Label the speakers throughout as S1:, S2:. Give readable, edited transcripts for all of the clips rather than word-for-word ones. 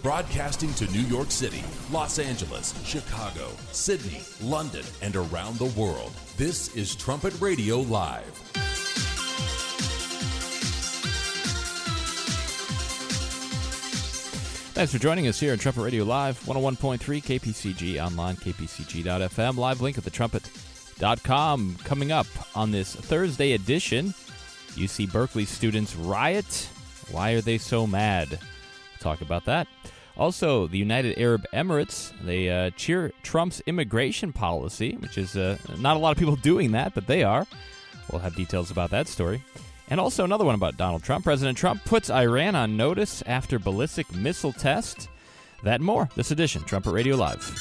S1: Broadcasting to New York City, Los Angeles, Chicago, Sydney, London, and around the world. This is Trumpet Radio Live.
S2: Thanks for joining us here on Trumpet Radio Live, 101.3 KPCG, online, kpcg.fm, live link at thetrumpet.com. Coming up on this Thursday edition, UC Berkeley students riot. Why are they so mad? We'll talk about that. Also, the United Arab Emirates, they cheer Trump's immigration policy, which is not a lot of people doing that, but they are. We'll have details about that story. And also another one about Donald Trump. President Trump puts Iran on notice after ballistic missile test. That and more, this edition, Trumpet Radio Live.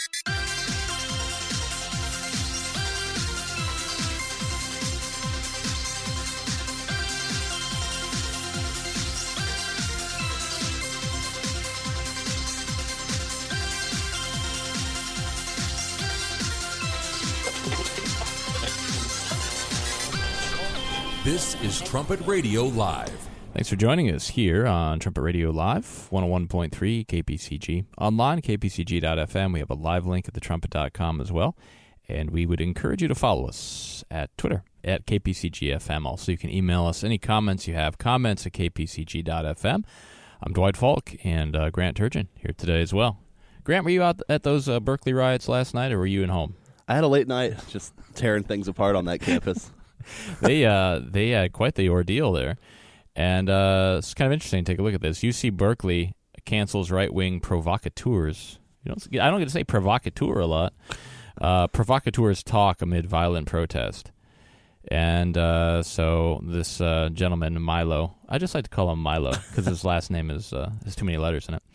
S1: This is Trumpet Radio Live.
S2: Thanks for joining us here on Trumpet Radio Live, 101.3 KPCG. Online, kpcg.fm. We have a live link at thetrumpet.com as well. And we would encourage you to follow us at Twitter, at KPCGFM. Also, you can email us any comments you have, comments at kpcg.fm. I'm Dwight Falk and Grant Turgeon here today as well. Grant, were you out at those Berkeley riots last night, or were you at home?
S3: I had a late night just tearing things apart on that campus.
S2: They had quite the ordeal there, and it's kind of interesting to take a look at this. UC Berkeley cancels right-wing provocateurs. I don't get to say provocateur a lot. Provocateurs talk amid violent protest. And so this gentleman, Milo, I just like to call him Milo because his last name is has too many letters in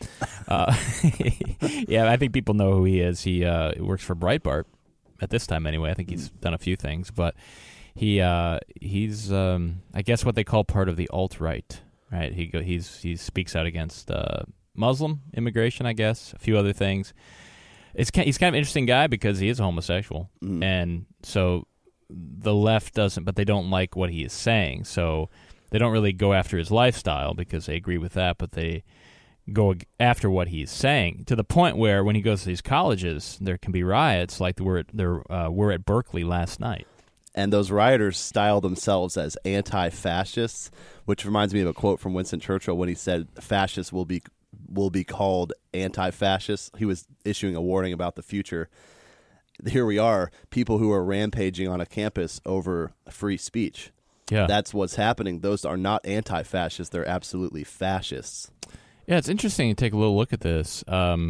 S2: it. Yeah, I think people know who he is. He works for Breitbart at this time anyway. I think he's done a few things, but he's I guess what they call part of the alt-right, right? He speaks out against Muslim immigration, I guess, a few other things. He's kind of an interesting guy because he is a homosexual, and so the left doesn't, but they don't like what he is saying, so they don't really go after his lifestyle because they agree with that, but they go after what he's saying, to the point where when he goes to these colleges, there can be riots like there were at Berkeley last night.
S3: And those rioters style themselves as anti-fascists, which reminds me of a quote from Winston Churchill when he said, "Fascists will be called anti-fascists." He was issuing a warning about the future. Here we are, people who are rampaging on a campus over free speech.
S2: Yeah,
S3: that's what's happening. Those are not anti-fascists; they're absolutely fascists.
S2: Yeah, it's interesting to take a little look at this.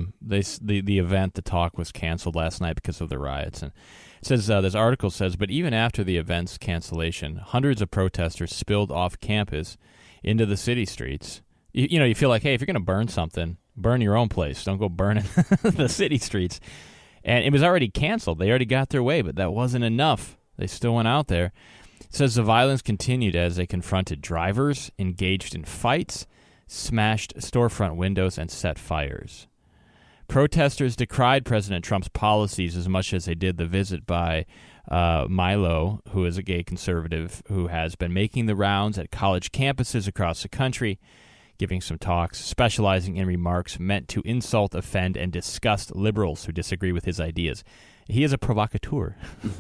S2: The event, the talk, was canceled last night because of the riots, and it says this article says, but even after the event's cancellation, hundreds of protesters spilled off campus into the city streets. You feel like, hey, if you're going to burn something, burn your own place. Don't go burning the city streets. And it was already canceled. They already got their way, but that wasn't enough. They still went out there. It says the violence continued as they confronted drivers, engaged in fights, smashed storefront windows, and set fires. Protesters decried President Trump's policies as much as they did the visit by Milo, who is a gay conservative who has been making the rounds at college campuses across the country, giving some talks, specializing in remarks meant to insult, offend, and disgust liberals who disagree with his ideas. He is a provocateur.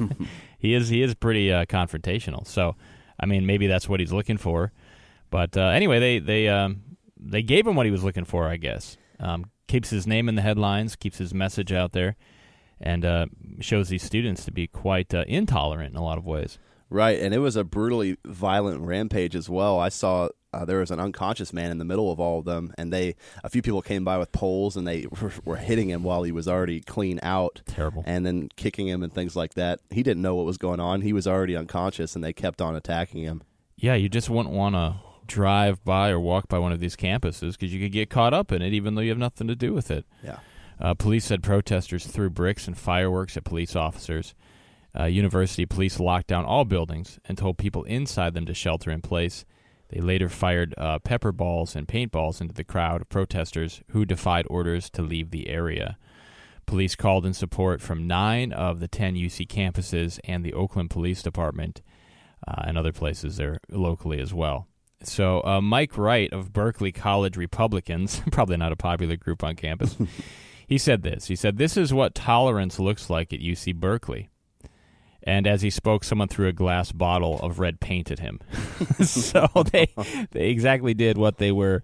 S2: He is pretty confrontational. So, I mean, maybe that's what he's looking for. But anyway, they gave him what he was looking for, I guess. Keeps his name in the headlines, keeps his message out there, and shows these students to be quite intolerant in a lot of ways.
S3: Right, and it was a brutally violent rampage as well. I saw there was an unconscious man in the middle of all of them, and a few people came by with poles, and they were hitting him while he was already clean out.
S2: Terrible.
S3: And then kicking him and things like that. He didn't know what was going on. He was already unconscious, and they kept on attacking him.
S2: Yeah, you just wouldn't want to drive by or walk by one of these campuses because you could get caught up in it even though you have nothing to do with it.
S3: Yeah.
S2: Police said protesters threw bricks and fireworks at police officers. University police locked down all buildings and told people inside them to shelter in place. They later fired pepper balls and paintballs into the crowd of protesters who defied orders to leave the area. Police called in support from 9 of the 10 UC campuses and the Oakland Police Department and other places there locally as well. So Mike Wright of Berkeley College Republicans, probably not a popular group on campus, he said this. He said, "This is what tolerance looks like at UC Berkeley." And as he spoke, someone threw a glass bottle of red paint at him. So they exactly did what they were.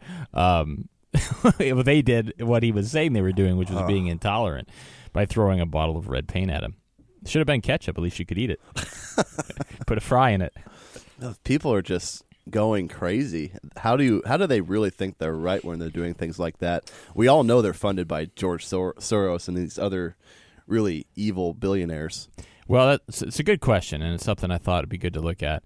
S2: They did what he was saying they were doing, which was being intolerant, by throwing a bottle of red paint at him. Should have been ketchup. At least you could eat it. Put a fry in it.
S3: People are just going crazy. How do they really think they're right when they're doing things like that? We all know they're funded by George Soros and these other really evil billionaires.
S2: Well, it's a good question, and it's something I thought would be good to look at.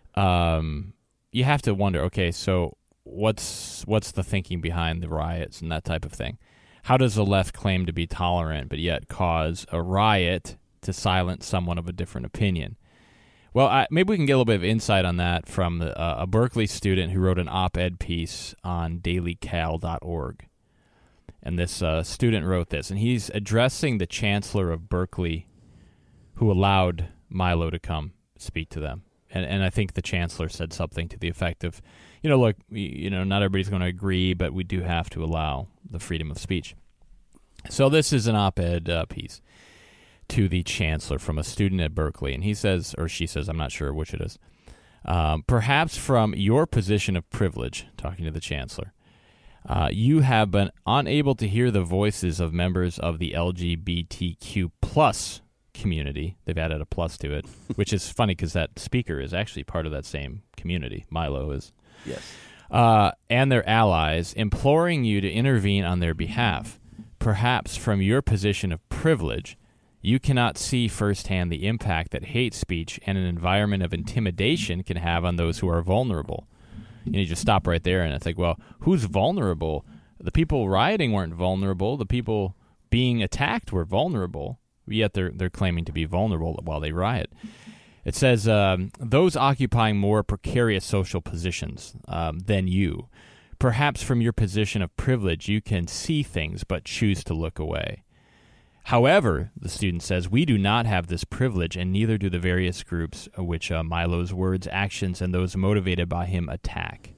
S2: You have to wonder, okay, so what's the thinking behind the riots and that type of thing? How does the left claim to be tolerant but yet cause a riot to silence someone of a different opinion? Well, maybe we can get a little bit of insight on that from a Berkeley student who wrote an op-ed piece on dailycal.org. And this student wrote this, and he's addressing the chancellor of Berkeley who allowed Milo to come speak to them. And I think the chancellor said something to the effect of, look, not everybody's going to agree, but we do have to allow the freedom of speech. So this is an op-ed piece to the chancellor from a student at Berkeley. And he says, or she says, I'm not sure which it is, perhaps from your position of privilege, talking to the chancellor, you have been unable to hear the voices of members of the LGBTQ plus community. They've added a plus to it, which is funny because that speaker is actually part of that same community. Milo is.
S3: Yes.
S2: And their allies, imploring you to intervene on their behalf. Perhaps from your position of privilege, you cannot see firsthand the impact that hate speech and an environment of intimidation can have on those who are vulnerable. You just stop right there, and it's like, well, who's vulnerable? The people rioting weren't vulnerable. The people being attacked were vulnerable, yet they're claiming to be vulnerable while they riot. It says, those occupying more precarious social positions than you. Perhaps from your position of privilege, you can see things but choose to look away. However, the student says, we do not have this privilege, and neither do the various groups which Milo's words, actions, and those motivated by him attack.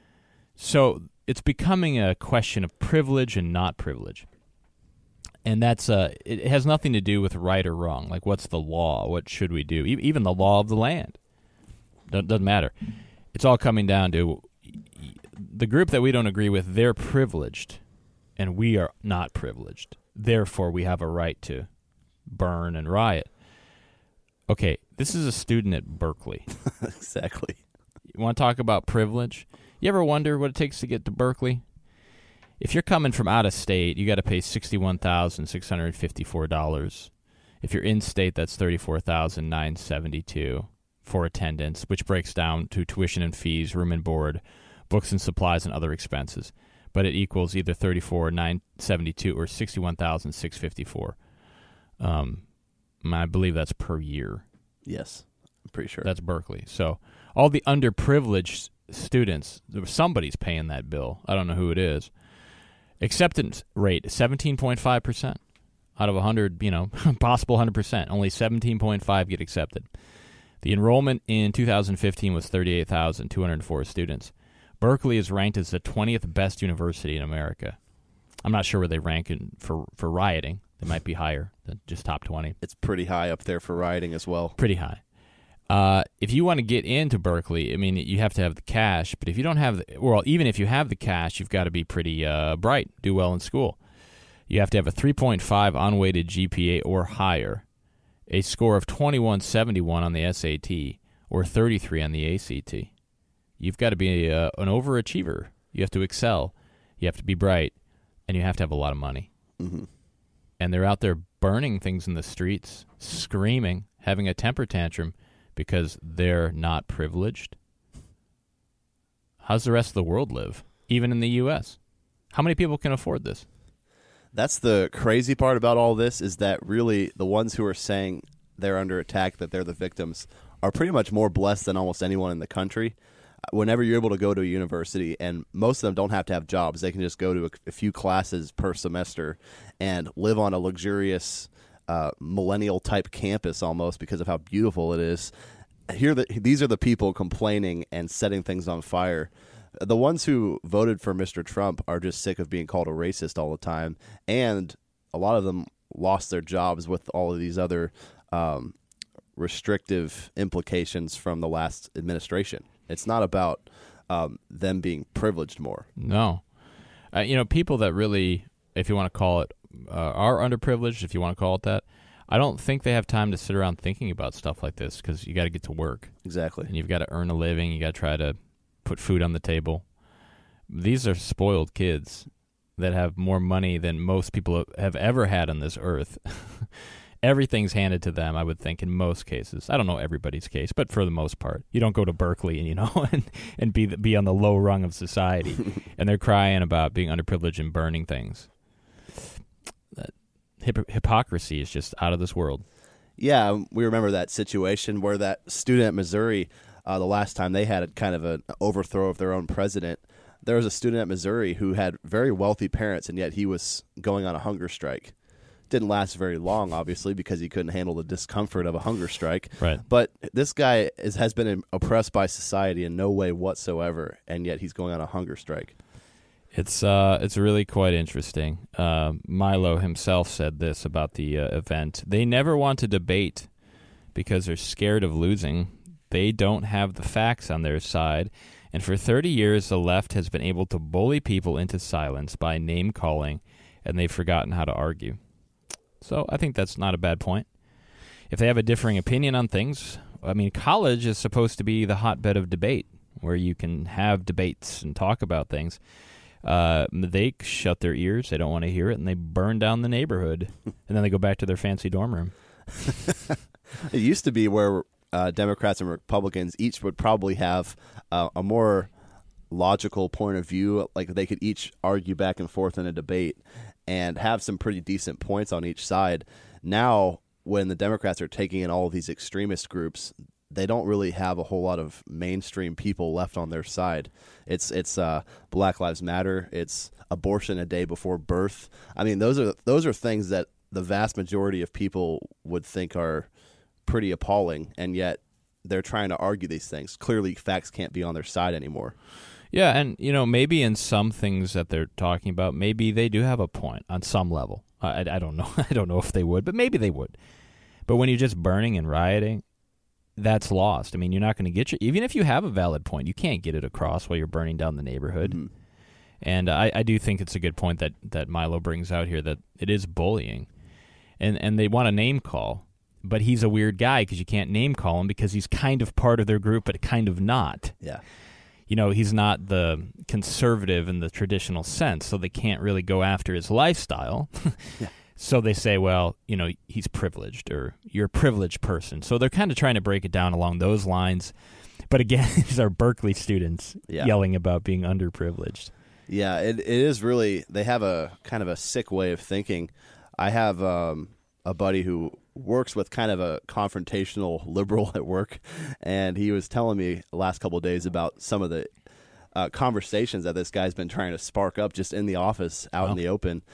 S2: So it's becoming a question of privilege and not privilege. And that's it has nothing to do with right or wrong. Like, what's the law? What should we do? Even the law of the land. Doesn't matter. It's all coming down to the group that we don't agree with, they're privileged, and we are not privileged. Therefore, we have a right to burn and riot. Okay, this is a student at Berkeley.
S3: Exactly.
S2: You want to talk about privilege? You ever wonder what it takes to get to Berkeley? If you're coming from out of state, you got to pay $61,654. If you're in state, that's $34,972 for attendance, which breaks down to tuition and fees, room and board, books and supplies, and other expenses. But it equals either $34,972 or $61,654. I believe that's per year.
S3: Yes, I'm pretty sure.
S2: That's Berkeley. So all the underprivileged students, somebody's paying that bill. I don't know who it is. Acceptance rate, 17.5%. Out of 100, possible 100%. Only 17.5 get accepted. The enrollment in 2015 was 38,204 students. Berkeley is ranked as the 20th best university in America. I'm not sure where they rank for rioting. They might be higher than just top 20.
S3: It's pretty high up there for rioting as well.
S2: Pretty high. If you want to get into Berkeley, you have to have the cash. But if you don't have even if you have the cash, you've got to be pretty bright, do well in school. You have to have a 3.5 unweighted GPA or higher, a score of 2171 on the SAT, or 33 on the ACT. You've got to be an overachiever. You have to excel. You have to be bright. And you have to have a lot of money.
S3: Mm-hmm.
S2: And they're out there burning things in the streets, screaming, having a temper tantrum because they're not privileged. How's the rest of the world live, even in the U.S.? How many people can afford this?
S3: That's the crazy part about all this, is that really the ones who are saying they're under attack, that they're the victims, are pretty much more blessed than almost anyone in the country. Whenever you're able to go to a university, and most of them don't have to have jobs, they can just go to a few classes per semester and live on a luxurious millennial-type campus almost because of how beautiful it is. these are the people complaining and setting things on fire. The ones who voted for Mr. Trump are just sick of being called a racist all the time, and a lot of them lost their jobs with all of these other restrictive implications from the last administration. It's not about them being privileged more.
S2: No. People that really, if you want to call it, are underprivileged, if you want to call it that, I don't think they have time to sit around thinking about stuff like this because you got to get to work.
S3: Exactly.
S2: And you've got to earn a living. You got to try to put food on the table. These are spoiled kids that have more money than most people have ever had on this earth. Everything's handed to them, I would think, in most cases. I don't know everybody's case, but for the most part. You don't go to Berkeley and be on the low rung of society. And they're crying about being underprivileged and burning things. Hypocrisy is just out of this world.
S3: Yeah, we remember that situation where that student at Missouri, the last time they had kind of an overthrow of their own president, there was a student at Missouri who had very wealthy parents, and yet he was going on a hunger strike. Didn't last very long, obviously, because he couldn't handle the discomfort of a hunger strike.
S2: Right.
S3: But this guy has been oppressed by society in no way whatsoever, and yet he's going on a hunger strike.
S2: It's really quite interesting. Milo himself said this about the event. They never want to debate because they're scared of losing. They don't have the facts on their side. And for 30 years, the left has been able to bully people into silence by name-calling, and they've forgotten how to argue. So I think that's not a bad point. If they have a differing opinion on things, I mean, college is supposed to be the hotbed of debate, where you can have debates and talk about things. They shut their ears, they don't want to hear it, and they burn down the neighborhood, and then they go back to their fancy dorm room.
S3: It used to be where Democrats and Republicans each would probably have a more logical point of view, like they could each argue back and forth in a debate and have some pretty decent points on each side. Now, when the Democrats are taking in all of these extremist groups, they don't really have a whole lot of mainstream people left on their side. It's Black Lives Matter. It's abortion a day before birth. I mean, those are things that the vast majority of people would think are pretty appalling, and yet they're trying to argue these things. Clearly, facts can't be on their side anymore.
S2: Yeah, and maybe in some things that they're talking about, maybe they do have a point on some level. I don't know. I don't know if they would, but maybe they would. But when you're just burning and rioting, that's lost. I mean, you're not going to get even if you have a valid point, you can't get it across while you're burning down the neighborhood. Mm-hmm. And I do think it's a good point that Milo brings out here, that it is bullying. And they want to name call, but he's a weird guy because you can't name call him because he's kind of part of their group, but kind of not.
S3: Yeah.
S2: He's not the conservative in the traditional sense, so they can't really go after his lifestyle. Yeah. So they say, well, he's privileged, or you're a privileged person. So they're kind of trying to break it down along those lines. But again, these are Berkeley students yelling about being underprivileged.
S3: Yeah, it is really, they have a kind of a sick way of thinking. I have a buddy who works with kind of a confrontational liberal at work, and he was telling me the last couple of days about some of the conversations that this guy's been trying to spark up just in the office, out in the open.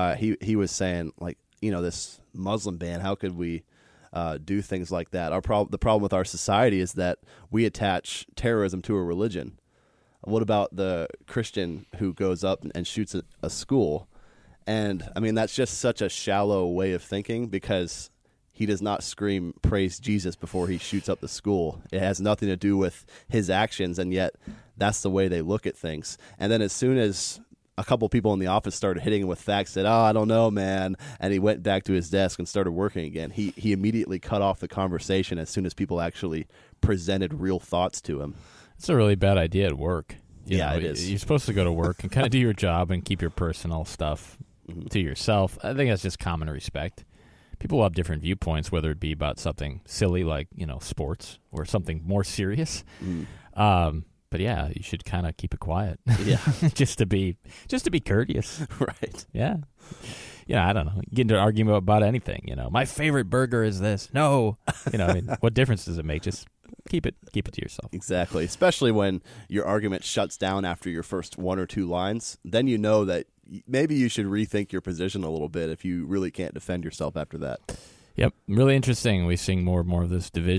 S3: He was saying, like, this Muslim ban, how could we do things like that? The problem with our society is that we attach terrorism to a religion. What about the Christian who goes up and shoots a school? And, I mean, that's just such a shallow way of thinking, because he does not scream, praise Jesus, before he shoots up the school. It has nothing to do with his actions, and yet that's the way they look at things. And then as soon as a couple people in the office started hitting him with facts, said, I don't know, man, and he went back to his desk and started working again, he immediately cut off the conversation as soon as people actually presented real thoughts to him.
S2: It's a really bad idea at work.
S3: It is.
S2: You're supposed to go to work and kind of do your job and keep your personal stuff to yourself. I think that's just common respect. People have different viewpoints, whether it be about something silly like, sports, or something more serious. But yeah, you should kind of keep it quiet.
S3: Yeah.
S2: just to be courteous.
S3: Right.
S2: Yeah. I don't know. Get into an argument about anything, My favorite burger is this. No. What difference does it make? Just keep it to yourself.
S3: Exactly. Especially when your argument shuts down after your first one or two lines, then you know that maybe you should rethink your position a little bit if you really can't defend yourself after that.
S2: Yep. Really interesting. We're seeing more and more of this division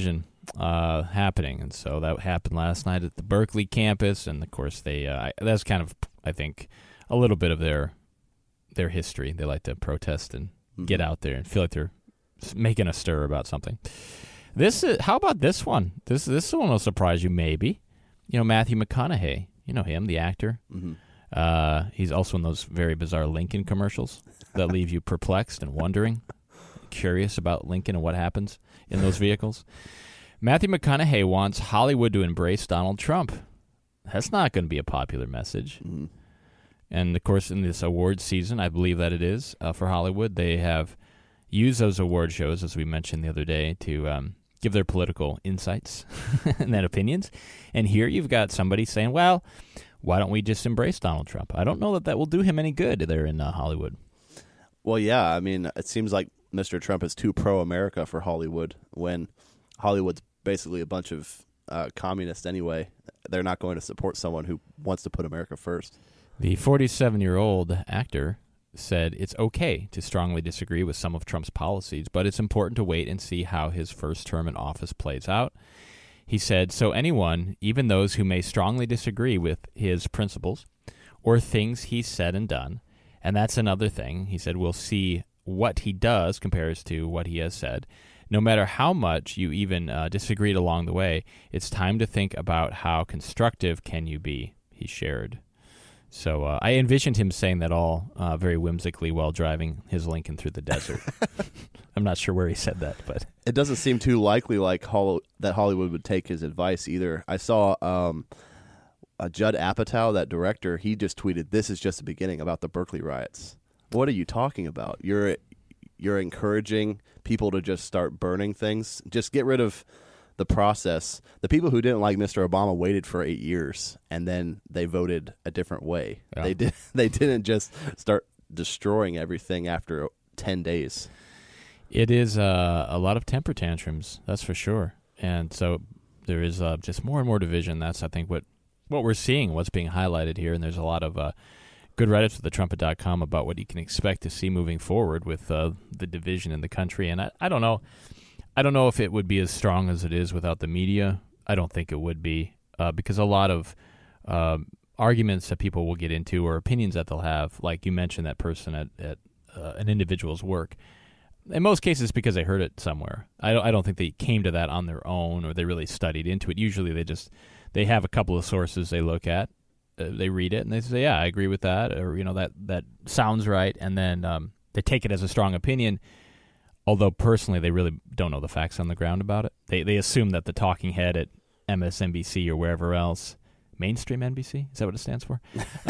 S2: happening. And so that happened last night at the Berkeley campus. And, of course, that's kind of, I think, a little bit of their history. They like to protest and get out there and feel like they're making a stir about something. How about this one? This one will surprise you, maybe. Matthew McConaughey. You know him, the actor. Mm-hmm. He's also in those very bizarre Lincoln commercials that leave you perplexed and wondering, curious about Lincoln and what happens in those vehicles. Matthew McConaughey wants Hollywood to embrace Donald Trump. That's not going to be a popular message. Mm-hmm. And, of course, in this award season, I believe that it is, for Hollywood, they have used those award shows, as we mentioned the other day, to give their political insights and then opinions. And here you've got somebody saying, well, why don't we just embrace Donald Trump? I don't know that will do him any good there in Hollywood.
S3: Well, yeah, I mean, it seems like Mr. Trump is too pro-America for Hollywood when Hollywood's basically a bunch of communists anyway. They're not going to support someone who wants to put America first. The
S2: 47-year-old actor said it's okay to strongly disagree with some of Trump's policies, but it's important to wait and see how his first term in office plays out. He said, so anyone, even those who may strongly disagree with his principles or things he's said and done, and that's another thing, he said, we'll see what he does compares to what he has said. No matter how much you even disagreed along the way, it's time to think about how constructive can you be, he shared. So I envisioned him saying that all very whimsically while driving his Lincoln through the desert. I'm not sure where he said that, but
S3: it doesn't seem too likely that Hollywood would take his advice either. I saw Judd Apatow, that director, he just tweeted, "This is just the beginning," about the Berkeley riots. What are you talking about? You're encouraging people to just start burning things. Just get rid of the process. The people who didn't like Mr. Obama waited for 8 years, and then they voted a different way. Yeah. They didn't just start destroying everything after 10 days.
S2: It is a lot of temper tantrums, that's for sure. And so there is just more and more division. That's, I think, what we're seeing, what's being highlighted here. And there's a lot of good write-ups at thetrumpet.com about what you can expect to see moving forward with the division in the country. And I don't know. I don't know if it would be as strong as it is without the media. I don't think it would be because a lot of arguments that people will get into or opinions that they'll have, like you mentioned that person at an individual's work, in most cases because they heard it somewhere. I don't think they came to that on their own or they really studied into it. Usually they have a couple of sources they look at, they read it, and they say, yeah, I agree with that, or that sounds right, and then they take it as a strong opinion. Although personally, they really don't know the facts on the ground about it. They assume that the talking head at MSNBC or wherever else, mainstream NBC, is that what it stands for?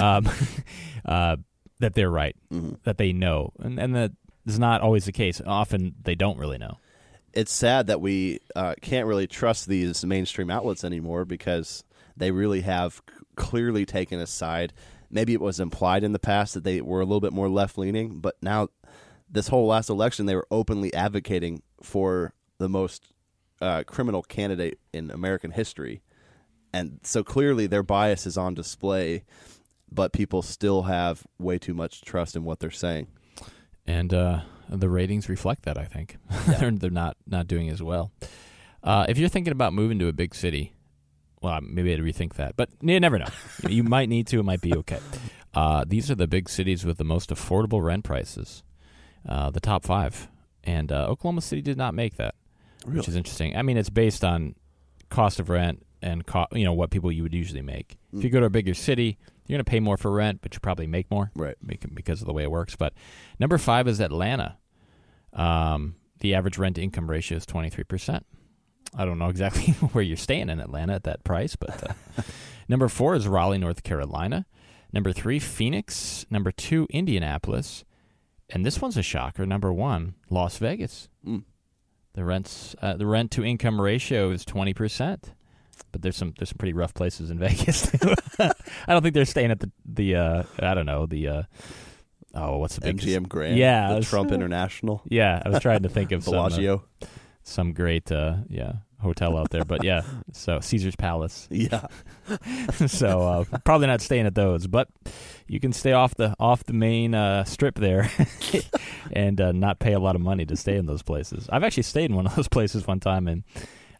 S2: That they're right, that they know. And that is not always the case. Often they don't really know.
S3: It's sad that we can't really trust these mainstream outlets anymore because they really have clearly taken a side. Maybe it was implied in the past that they were a little bit more left-leaning, but now this whole last election, they were openly advocating for the most criminal candidate in American history. And so clearly their bias is on display, but people still have way too much trust in what they're saying.
S2: And the ratings reflect that, I think. Yeah. They're not doing as well. If you're thinking about moving to a big city, well, maybe I'd rethink that. But you never know. You might need to. It might be okay. These are the big cities with the most affordable rent prices. The top 5, and Oklahoma City did not make that, really? Which is interesting. I mean, it's based on cost of rent and what people you would usually make. If you go to a bigger city, you're going to pay more for rent, but you probably make more,
S3: right?
S2: Because of the way it works. But number 5 is Atlanta. The average rent-to-income ratio is 23%. I don't know exactly where you're staying in Atlanta at that price, but number 4 is Raleigh, North Carolina. Number 3, Phoenix. Number 2, Indianapolis. And this one's a shocker. Number 1, Las Vegas. The rent-to-income ratio is 20%. But there's some pretty rough places in Vegas too. I don't think they're staying at the I don't know, what's the big
S3: MGM Grand?
S2: Yeah,
S3: Trump International.
S2: Yeah, I was trying to think of
S3: Bellagio.
S2: Some great hotel out there, but yeah, so Caesar's Palace.
S3: Yeah.
S2: So probably not staying at those, but you can stay off the main strip there and not pay a lot of money to stay in those places. I've actually stayed in one of those places one time, and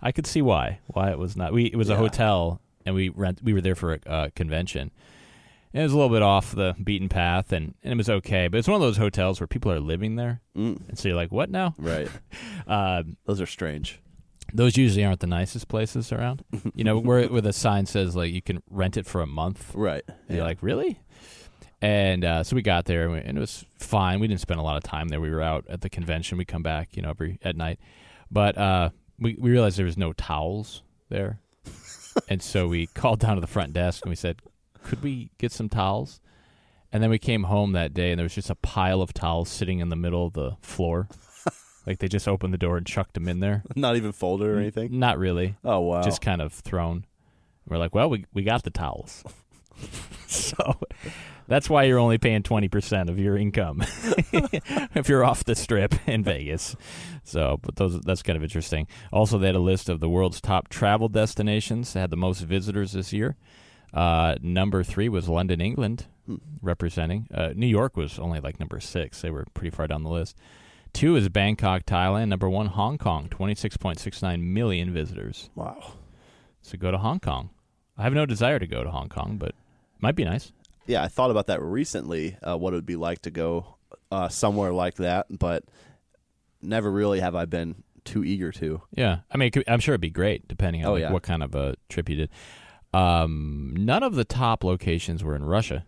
S2: I could see why it was not. It was a hotel, and we were there for a convention. And it was a little bit off the beaten path, and it was okay. But it's one of those hotels where people are living there, and so you're like, what now?
S3: Right. Those are strange.
S2: Those usually aren't the nicest places around. Where the sign says like you can rent it for a month.
S3: Right.
S2: And you're like, really? And so we got there, and it was fine. We didn't spend a lot of time there. We were out at the convention. We come back, at night. But we realized there was no towels there. And so we called down to the front desk, and we said, could we get some towels? And then we came home that day, and there was just a pile of towels sitting in the middle of the floor. Like they just opened the door and chucked them in there.
S3: Not even folded or anything?
S2: Not really.
S3: Oh, wow.
S2: Just kind of thrown. We're like, well, we got the towels. So that's why you're only paying 20% of your income if you're off the strip in Vegas. So, but that's kind of interesting. Also, they had a list of the world's top travel destinations that had the most visitors this year. Number 3 was London, England, representing. New York was only like number 6. They were pretty far down the list. 2 is Bangkok, Thailand. Number 1, Hong Kong, 26.69 million visitors.
S3: Wow.
S2: So go to Hong Kong. I have no desire to go to Hong Kong, but it might be nice.
S3: Yeah, I thought about that recently, what it would be like to go somewhere like that, but never really have I been too eager to.
S2: Yeah. I mean, I'm sure it'd be great, depending on what kind of a trip you did. None of the top locations were in Russia.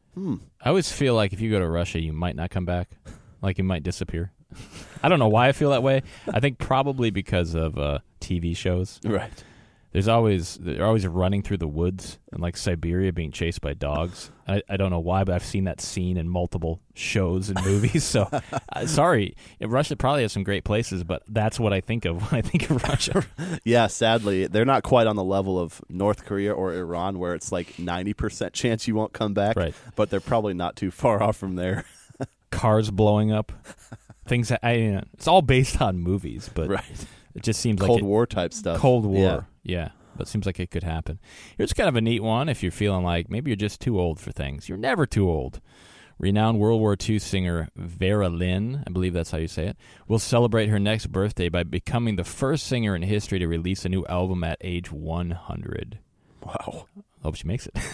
S2: I always feel like if you go to Russia, you might not come back. Like you might disappear. I don't know why I feel that way. I think probably because of TV shows.
S3: Right.
S2: They're always running through the woods in like Siberia being chased by dogs. I don't know why, but I've seen that scene in multiple shows and movies. So, sorry. Russia probably has some great places, but that's what I think of when I think of Russia.
S3: Yeah, sadly, they're not quite on the level of North Korea or Iran where it's like 90% chance you won't come back.
S2: Right.
S3: But they're probably not too far off from there.
S2: Cars blowing up. Things that it's all based on movies, but
S3: right.
S2: It just seems
S3: Cold
S2: like
S3: War type stuff.
S2: Cold War, yeah. But it seems like it could happen. Here's kind of a neat one if you're feeling like maybe you're just too old for things. You're never too old. Renowned World War II singer Vera Lynn, I believe that's how you say it, will celebrate her next birthday by becoming the first singer in history to release a new album at age 100.
S3: Wow.
S2: I hope she makes it.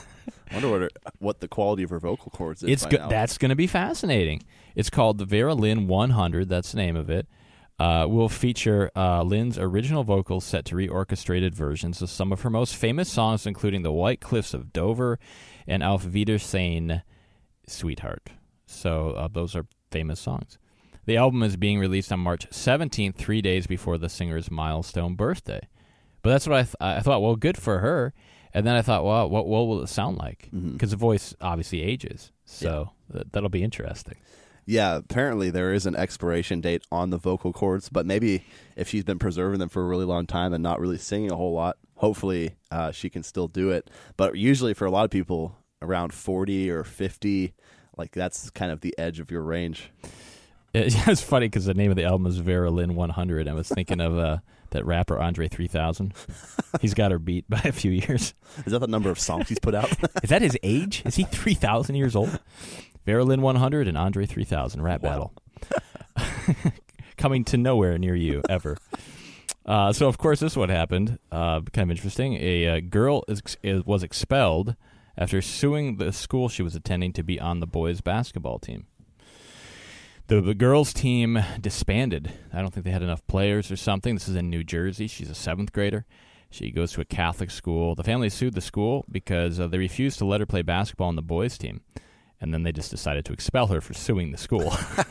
S3: I wonder what the quality of her vocal cords is now.
S2: That's going to be fascinating. It's called the Vera Lynn 100. That's the name of it. Will feature Lynn's original vocals set to reorchestrated versions of some of her most famous songs, including The White Cliffs of Dover and Auf Wiedersehen, Sweetheart. So those are famous songs. The album is being released on March 17th, 3 days before the singer's milestone birthday. But that's what I thought, well, good for her. And then I thought, well, what will it sound like? Because the voice obviously ages. So that'll be interesting.
S3: Yeah, apparently there is an expiration date on the vocal cords, but maybe if she's been preserving them for a really long time and not really singing a whole lot, hopefully she can still do it. But usually for a lot of people, around 40 or 50, like that's kind of the edge of your range.
S2: It's funny because the name of the album is Vera Lynn 100. I was thinking of that rapper Andre 3000. He's got her beat by a few years.
S3: Is that the number of songs he's put out?
S2: Is that his age? Is he 3,000 years old? Vera Lynn 100 and Andre 3000 rap battle. Coming to nowhere near you, ever. So, of course, this is what happened. Kind of interesting. A girl was expelled after suing the school she was attending to be on the boys' basketball team. The girls' team disbanded. I don't think they had enough players or something. This is in New Jersey. She's a 7th grader. She goes to a Catholic school. The family sued the school because they refused to let her play basketball on the boys' team. And then they just decided to expel her for suing the school.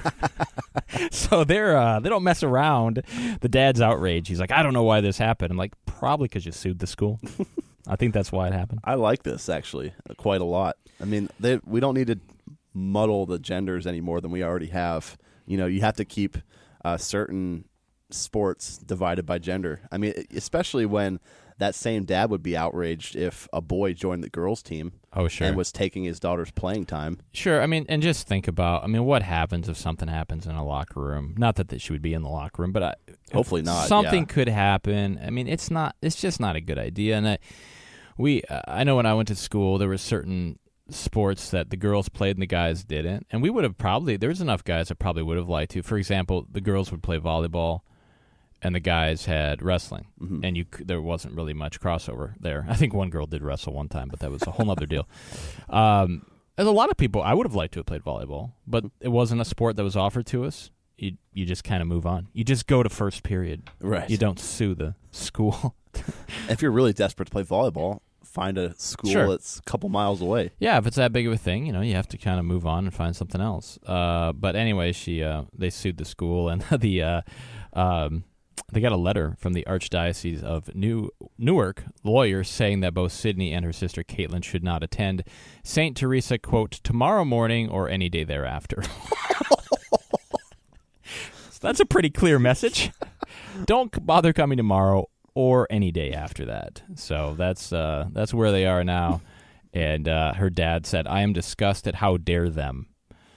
S2: So they don't mess around. The dad's outraged. He's like, I don't know why this happened. I'm like, probably because you sued the school. I think that's why it happened.
S3: I like this, actually, quite a lot. I mean, we don't need to muddle the genders any more than we already have. You know, you have to keep certain sports divided by gender. I mean, especially when that same dad would be outraged if a boy joined the girls' team.
S2: Oh, sure.
S3: And was taking his daughter's playing time.
S2: Sure. I mean, and just think about, what happens if something happens in a locker room? Not that she would be in the locker room, but
S3: hopefully not.
S2: Something could happen. I mean, it's just not a good idea. And I know when I went to school, there were certain sports that the girls played and the guys didn't. And we would have there was enough guys that probably would have liked to. For example, the girls would play volleyball and the guys had wrestling, and there wasn't really much crossover there. I think one girl did wrestle one time, but that was a whole other deal. There's a lot of people I would have liked to have played volleyball, but it wasn't a sport that was offered to us. You just kind of move on. You just go to first period.
S3: Right.
S2: You don't sue the school.
S3: If you're really desperate to play volleyball, find a school that's a couple miles away.
S2: Yeah, if it's that big of a thing, you have to kind of move on and find something else. But anyway, they sued the school, and they got a letter from the Archdiocese of Newark lawyers saying that both Sydney and her sister Caitlin should not attend St. Teresa, quote, tomorrow morning or any day thereafter. So that's a pretty clear message. Don't bother coming tomorrow or any day after that. So that's where they are now. And her dad said, I am disgusted. How dare them?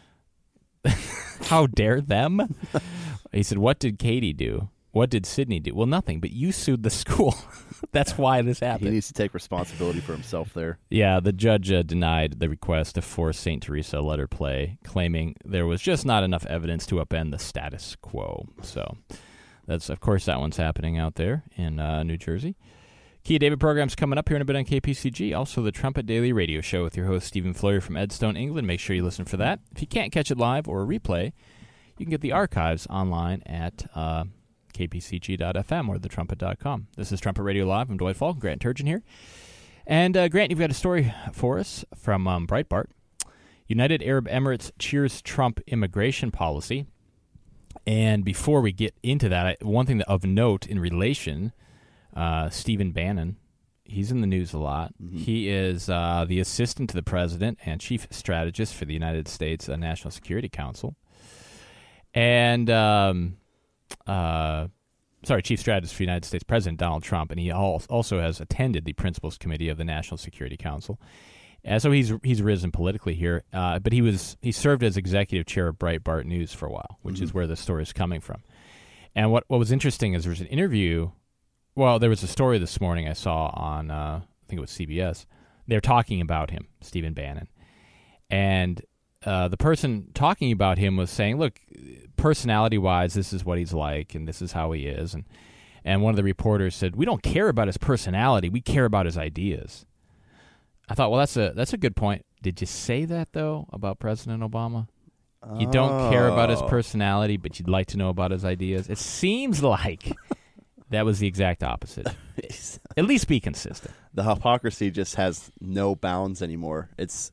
S2: How dare them? He said, what did Katie do? What did Sydney do? Well, nothing, but you sued the school. That's why this happened.
S3: He needs to take responsibility for himself there.
S2: Yeah, the judge denied the request to force St. Teresa letter play, claiming there was just not enough evidence to upend the status quo. So that's, of course, that one's happening out there in New Jersey. Kia David program's coming up here in a bit on KPCG. Also, the Trumpet Daily Radio Show with your host, Stephen Fleury from Edstone, England. Make sure you listen for that. If you can't catch it live or a replay, you can get the archives online at kpcg.fm or thetrumpet.com. This is Trumpet Radio Live. I'm Dwight Falk, Grant Turgeon here. And Grant, you've got a story for us from Breitbart. United Arab Emirates cheers Trump immigration policy. And before we get into that, one thing of note in relation, Stephen Bannon, he's in the news a lot. Mm-hmm. He is the assistant to the president and chief strategist for the United States National Security Council. And chief strategist for the United States President Donald Trump, and he also has attended the Principals Committee of the National Security Council. And so he's risen politically here, but he served as executive chair of Breitbart News for a while, which is where the story is coming from. And what was interesting is there was an interview. Well, there was a story this morning I saw on I think it was CBS. They're talking about him, Stephen Bannon, and the person talking about him was saying, look, personality-wise, this is what he's like, and this is how he is. And one of the reporters said, we don't care about his personality. We care about his ideas. I thought, well, that's a good point. Did you say that, though, about President Obama? You don't care about his personality, but you'd like to know about his ideas? It seems like that was the exact opposite. At least be consistent.
S3: The hypocrisy just has no bounds anymore.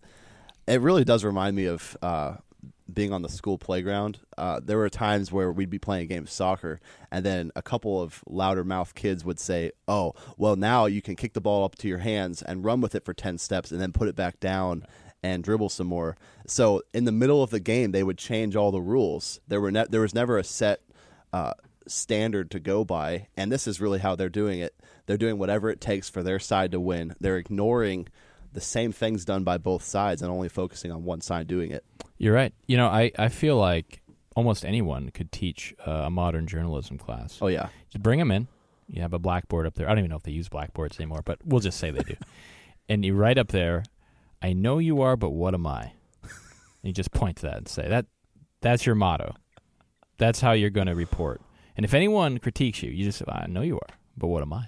S3: It really does remind me of being on the school playground. There were times where we'd be playing a game of soccer, and then a couple of louder-mouthed kids would say, oh, well, now you can kick the ball up to your hands and run with it for 10 steps and then put it back down and dribble some more. So in the middle of the game, they would change all the rules. There was never a set standard to go by, and this is really how they're doing it. They're doing whatever it takes for their side to win. They're ignoring the same things done by both sides and only focusing on one side doing it.
S2: You're right. I feel like almost anyone could teach a modern journalism class.
S3: Oh, yeah.
S2: Just bring them in. You have a blackboard up there. I don't even know if they use blackboards anymore, but we'll just say they do. And you write up there, I know you are, but what am I? And you just point to that and say, that's your motto. That's how you're going to report. And if anyone critiques you, you just say, I know you are, but what am I?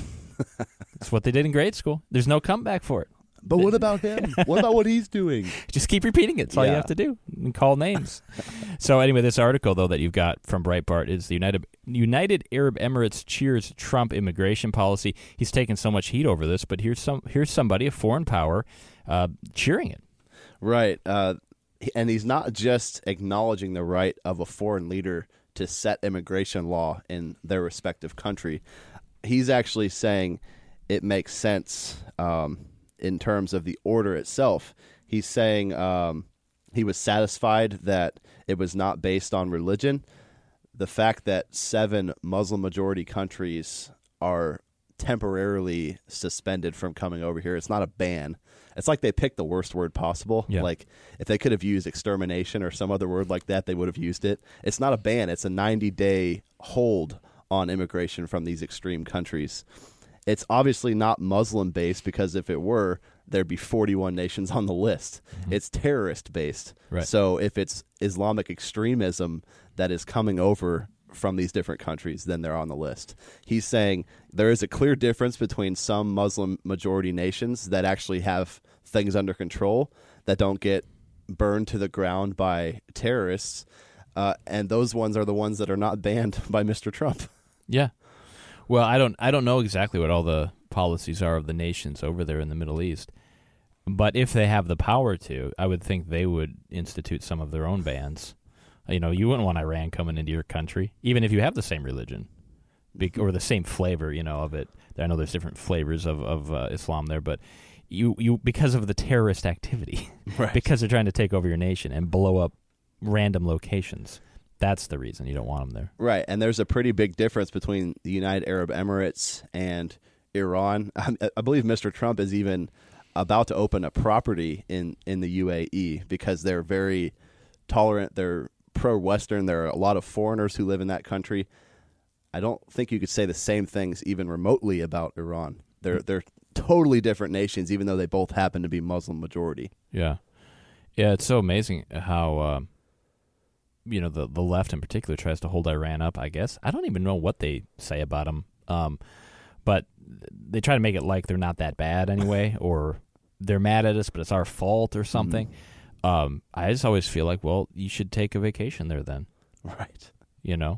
S2: That's what they did in grade school. There's no comeback for it.
S3: But what about him? What about what he's doing?
S2: Just keep repeating it. That's all you have to do. And call names. So anyway, this article, though, that you've got from Breitbart is the United Arab Emirates cheers Trump immigration policy. He's taken so much heat over this, but here's somebody, a foreign power, cheering it.
S3: Right. And he's not just acknowledging the right of a foreign leader to set immigration law in their respective country. He's actually saying it makes sense in terms of the order itself. He's saying he was satisfied that it was not based on religion. The fact that 7 Muslim-majority countries are temporarily suspended from coming over here, it's not a ban. It's like they picked the worst word possible. Yeah. Like, if they could have used extermination or some other word like that, they would have used it. It's not a ban. It's a 90-day hold on immigration from these extreme countries. It's obviously not Muslim-based, because if it were, there'd be 41 nations on the list. Mm-hmm. It's terrorist-based.
S2: Right.
S3: So if it's Islamic extremism that is coming over from these different countries, then they're on the list. He's saying there is a clear difference between some Muslim majority nations that actually have things under control that don't get burned to the ground by terrorists, and those ones are the ones that are not banned by Mr. Trump.
S2: Yeah. Well, I don't know exactly what all the policies are of the nations over there in the Middle East, but if they have the power to, I would think they would institute some of their own bans. You know, you wouldn't want Iran coming into your country, even if you have the same religion or the same flavor, you know, of it. I know there's different flavors of Islam there, but you because of the terrorist activity,
S3: Right.
S2: because they're trying to take over your nation and blow up random locations. That's the reason you don't want them there.
S3: Right, and there's a pretty big difference between the United Arab Emirates and Iran. I believe Mr. Trump is even about to open a property in the UAE because they're very tolerant. They're pro-Western. There are a lot of foreigners who live in that country. I don't think you could say the same things even remotely about Iran. They're totally different nations, even though they both happen to be Muslim majority.
S2: Yeah. Yeah, it's so amazing how, the left in particular tries to hold Iran up, I guess. I don't even know what they say about them, but they try to make it like they're not that bad anyway, or they're mad at us, but it's our fault or something. I just always feel like, well, you should take a vacation there then.
S3: Right.
S2: You know?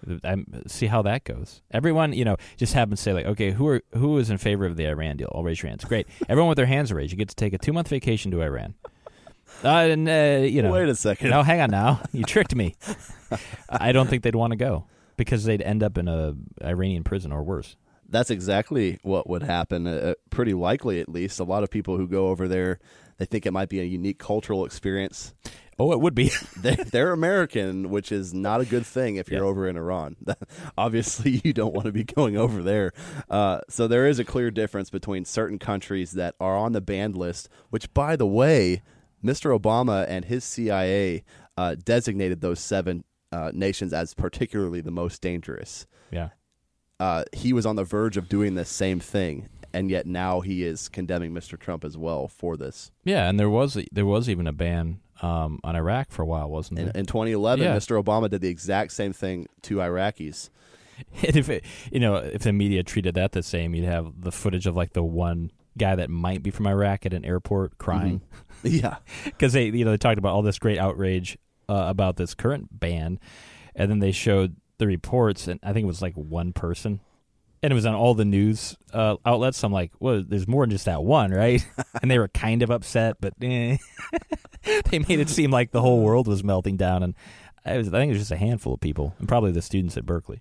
S2: See how that goes. Everyone, just happens to say, like, okay, who is in favor of the Iran deal? I'll raise your hands. Great. Everyone with their hands raised. You get to take a 2-month vacation to Iran.
S3: Wait a second.
S2: No, hang on now. You tricked me. I don't think they'd want to go because they'd end up in a Iranian prison or worse.
S3: That's exactly what would happen, pretty likely at least. A lot of people who go over there, they think it might be a unique cultural experience.
S2: Oh, it would be.
S3: They're American, which is not a good thing if you're over in Iran. Obviously, you don't want to be going over there. So there is a clear difference between certain countries that are on the banned list, which, by the way, Mr. Obama and his CIA designated those 7 nations as particularly the most dangerous.
S2: Yeah.
S3: He was on the verge of doing the same thing, and yet now he is condemning Mr. Trump as well for this.
S2: Yeah, and there was even a ban on Iraq for a while, wasn't there?
S3: In 2011, Mr. Obama did the exact same thing to Iraqis.
S2: And if the media treated that the same, you'd have the footage of like the one guy that might be from Iraq at an airport crying.
S3: Mm-hmm. Yeah,
S2: because they talked about all this great outrage about this current ban, and then they showed the reports, and I think it was like one person, and it was on all the news outlets. So I'm like, well, there's more than just that one, right? And they were kind of upset, but they made it seem like the whole world was melting down, and I think it was just a handful of people, and probably the students at Berkeley.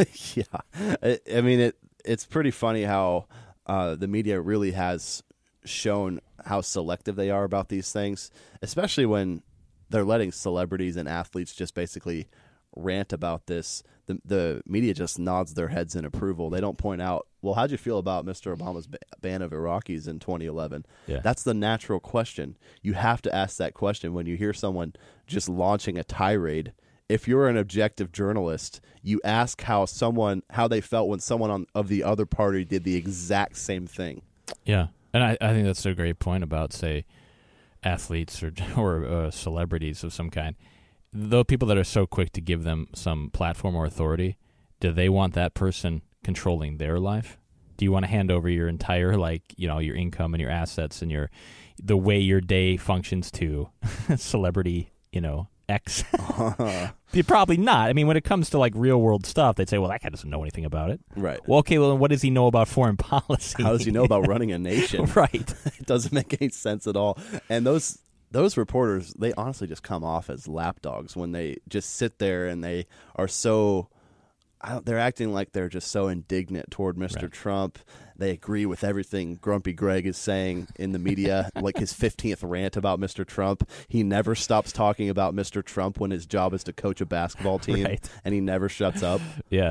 S3: Yeah, I mean, it's pretty funny how the media really has shown how selective they are about these things, especially when they're letting celebrities and athletes just basically rant about this. The media just nods their heads in approval. They don't point out, well, how'd you feel about Mr. Obama's ban of Iraqis in 2011?
S2: Yeah.
S3: That's the natural question. You have to ask that question when you hear someone just launching a tirade. If you're an objective journalist, you ask how they felt when someone of the other party did the exact same thing.
S2: Yeah, and I think that's a great point about, say, athletes or celebrities of some kind. The people that are so quick to give them some platform or authority, do they want that person controlling their life? Do you want to hand over your entire, your income and your assets and the way your day functions to celebrity, X? Probably not. I mean, when it comes to real world stuff, they'd say, well, that guy doesn't know anything about it.
S3: Right.
S2: Well, okay, well, what does he know about foreign policy?
S3: How does he know about running a nation?
S2: Right.
S3: It doesn't make any sense at all. And those reporters, they honestly just come off as lapdogs when they just sit there and they are so they're acting like they're just so indignant toward Mr.
S2: Right.
S3: Trump. They agree with everything Grumpy Greg is saying in the media, like his 15th rant about Mr. Trump. He never stops talking about Mr. Trump when his job is to coach a basketball team,
S2: Right.
S3: and he never shuts up.
S2: Yeah.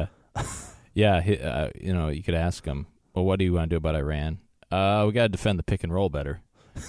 S2: Yeah, you could ask him, well, what do you want to do about Iran? We got to defend the pick and roll better.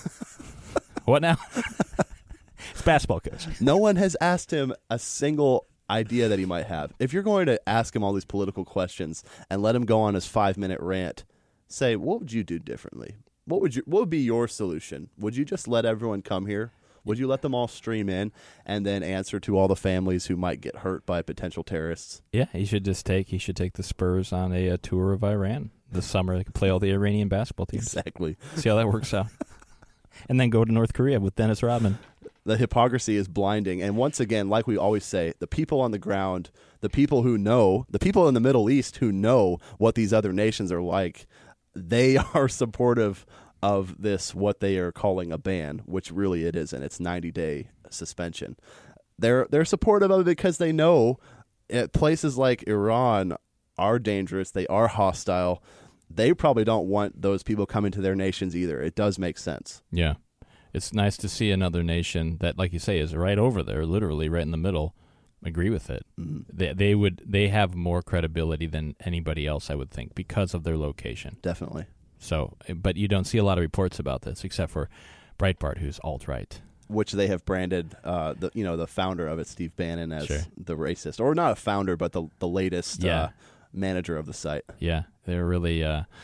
S2: What now? It's basketball coach.
S3: No one has asked him a single idea that he might have. If you're going to ask him all these political questions and let him go on his 5-minute rant, say, what would you do differently? What would be your solution? Would you just let everyone come here? Would you let them all stream in and then answer to all the families who might get hurt by potential terrorists?
S2: Yeah, he should take the Spurs on a tour of Iran this summer. They can play all the Iranian basketball teams.
S3: Exactly.
S2: See how that works out. And then go to North Korea with Dennis Rodman.
S3: The hypocrisy is blinding. And once again, like we always say, the people on the ground, the people who know, the people in the Middle East who know what these other nations are like, they are supportive of this, what they are calling a ban, which really it isn't. It's 90-day suspension. They're supportive of it because they know places like Iran are dangerous. They are hostile. They probably don't want those people coming to their nations either. It does make sense.
S2: Yeah. It's nice to see another nation that, like you say, is right over there, literally right in the middle, agree with it. Mm-hmm. They have more credibility than anybody else, I would think, because of their location.
S3: Definitely.
S2: So, but you don't see a lot of reports about this, except for Breitbart, who's alt-right,
S3: which they have branded the founder of it, Steve Bannon, as
S2: sure.
S3: the racist, or not a founder, but the latest manager of the site.
S2: Yeah, they're really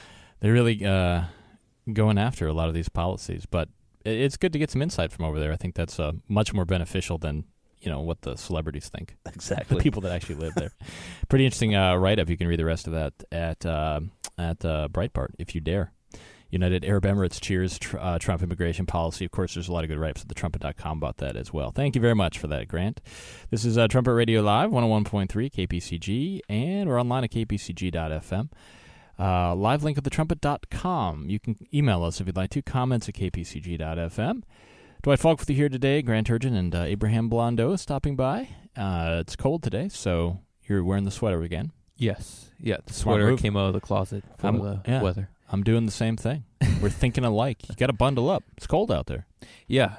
S2: going after a lot of these policies, but it's good to get some insight from over there. I think that's much more beneficial than what the celebrities think.
S3: Exactly.
S2: The people that actually live there. Pretty interesting write-up. You can read the rest of that at Breitbart, if you dare. United Arab Emirates cheers Trump immigration policy. Of course, there's a lot of good write-ups at thetrumpet.com about that as well. Thank you very much for that, Grant. This is Trumpet Radio Live, 101.3 KPCG, and we're online at kpcg.fm. Live link at thetrumpet.com. You can email us if you'd like to. Comments at kpcg.fm. Dwight Falk with you here today. Grant Turgeon and Abraham Blondeau stopping by. It's cold today, so you're wearing the sweater again.
S4: Yes. Yeah, the sweater came out of the closet for the weather.
S2: I'm doing the same thing. We're thinking alike. You got to bundle up. It's cold out there.
S4: Yeah.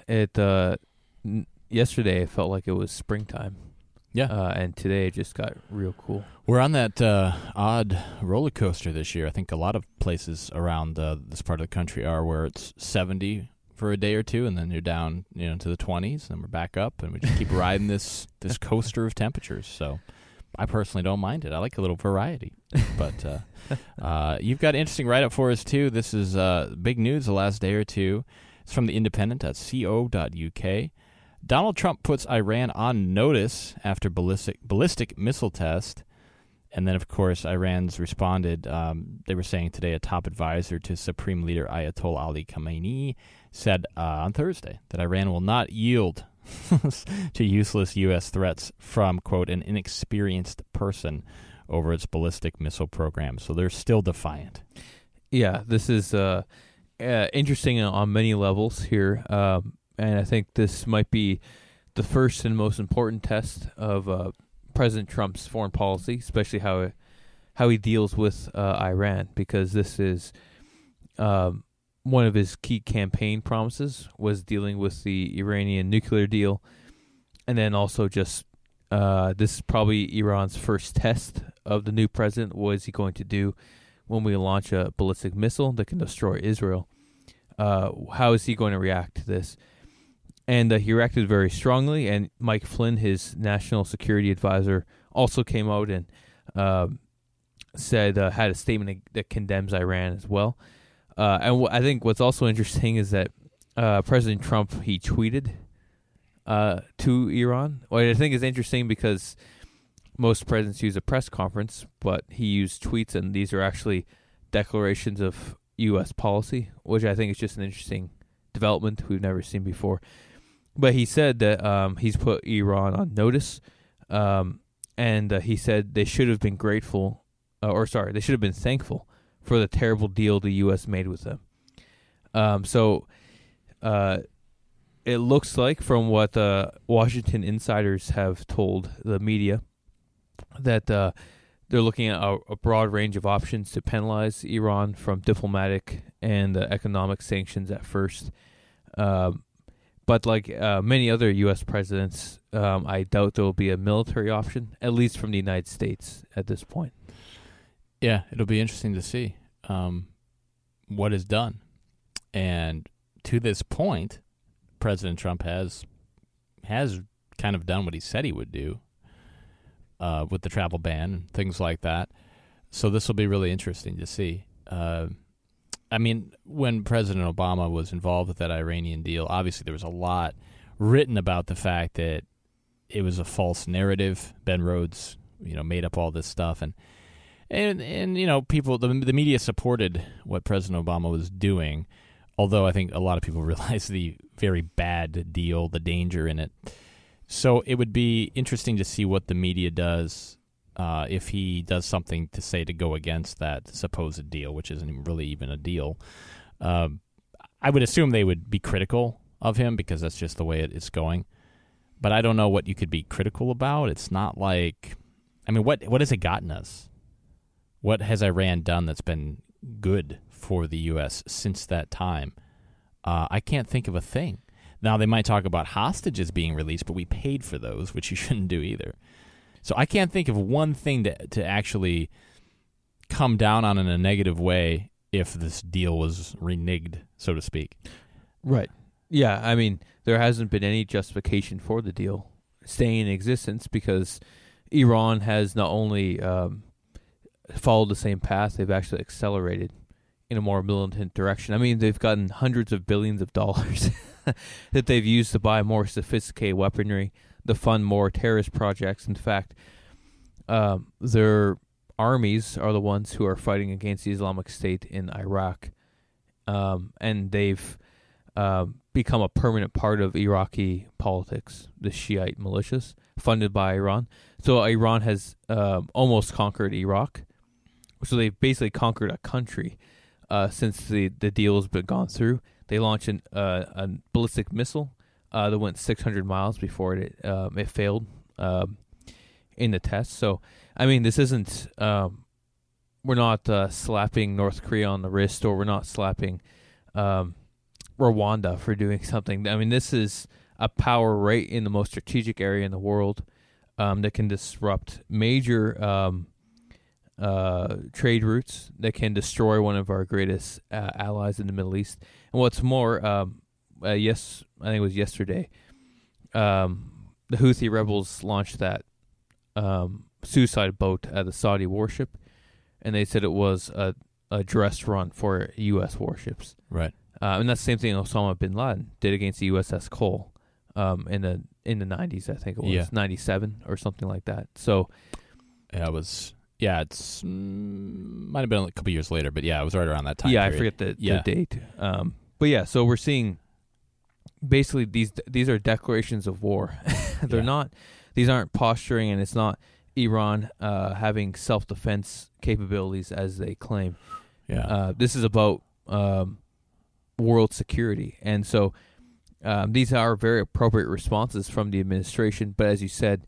S4: Yesterday it felt like it was springtime.
S2: Yeah.
S4: And today it just got real cool.
S2: We're on that odd roller coaster this year. I think a lot of places around this part of the country are where it's 70 for a day or two, and then you're down to the 20s, and then we're back up, and we just keep riding this coaster of temperatures. So I personally don't mind it. I like a little variety. But you've got an interesting write-up for us, too. This is big news the last day or two. It's from The Independent at co.uk. Donald Trump puts Iran on notice after ballistic missile test. And then, of course, Iran's responded. They were saying today a top advisor to Supreme Leader Ayatollah Ali Khamenei said on Thursday that Iran will not yield to useless U.S. threats from, quote, an inexperienced person over its ballistic missile program. So they're still defiant.
S4: Yeah, this is interesting on many levels here. And I think this might be the first and most important test of President Trump's foreign policy, especially how he deals with Iran, because this is one of his key campaign promises was dealing with the Iranian nuclear deal, and then also just this is probably Iran's first test of the new president. What is he going to do when we launch a ballistic missile that can destroy Israel? How is he going to react to this? And he reacted very strongly, and Mike Flynn, his national security advisor, also came out and said had a statement that condemns Iran as well. And I think what's also interesting is that President Trump, he tweeted to Iran. Well, I think is interesting because most presidents use a press conference, but he used tweets, and these are actually declarations of U.S. policy, which I think is just an interesting development we've never seen before. But he said that he's put Iran on notice, and he said they should have been they should have been thankful for the terrible deal the U.S. made with them. So it looks like, from what Washington insiders have told the media, that they're looking at a broad range of options to penalize Iran, from diplomatic and economic sanctions at first. But like many other U.S. presidents, I doubt there will be a military option, at least from the United States at this point.
S2: Yeah, it'll be interesting to see what is done. And to this point, President Trump has kind of done what he said he would do with the travel ban and things like that. So this will be really interesting to see. I mean, when President Obama was involved with that Iranian deal, obviously there was a lot written about the fact that it was a false narrative. Ben Rhodes, made up all this stuff, and people, the media supported what President Obama was doing. Although I think a lot of people realize the very bad deal, the danger in it. So it would be interesting to see what the media does if he does something to go against that supposed deal, which isn't really even a deal. I would assume they would be critical of him because that's just the way it's going. But I don't know what you could be critical about. It's not like, what has it gotten us? What has Iran done that's been good for the U.S. since that time? I can't think of a thing. Now, they might talk about hostages being released, but we paid for those, which you shouldn't do either. So I can't think of one thing to actually come down on in a negative way if this deal was reneged, so to speak.
S4: Right. Yeah, there hasn't been any justification for the deal staying in existence because Iran has not only followed the same path, they've actually accelerated in a more militant direction. They've gotten hundreds of billions of dollars that they've used to buy more sophisticated weaponry, to fund more terrorist projects. In fact, their armies are the ones who are fighting against the Islamic State in Iraq, and they've become a permanent part of Iraqi politics, the Shiite militias funded by Iran. So Iran has almost conquered Iraq. So they've basically conquered a country since the deal has been gone through. They launched a ballistic missile that went 600 miles before it failed in the test. So, this isn't we're not slapping North Korea on the wrist, or we're not slapping Rwanda for doing something. This is a power right in the most strategic area in the world that can disrupt major trade routes, that can destroy one of our greatest allies in the Middle East. And what's more, I think it was yesterday, the Houthi rebels launched that suicide boat at the Saudi warship, and they said it was a dress run for U.S. warships.
S2: Right.
S4: And that's the same thing Osama bin Laden did against the USS Cole in the 90s, I think it was, 97 or something like that. So
S2: yeah, it was. Yeah, it's might have been a couple years later, but yeah, it was right around that time.
S4: Yeah,
S2: period.
S4: I forget the date. But yeah, so we're seeing basically these are declarations of war. They're not; these aren't posturing, and it's not Iran having self-defense capabilities as they claim.
S2: Yeah,
S4: this is about world security, and so these are very appropriate responses from the administration. But as you said,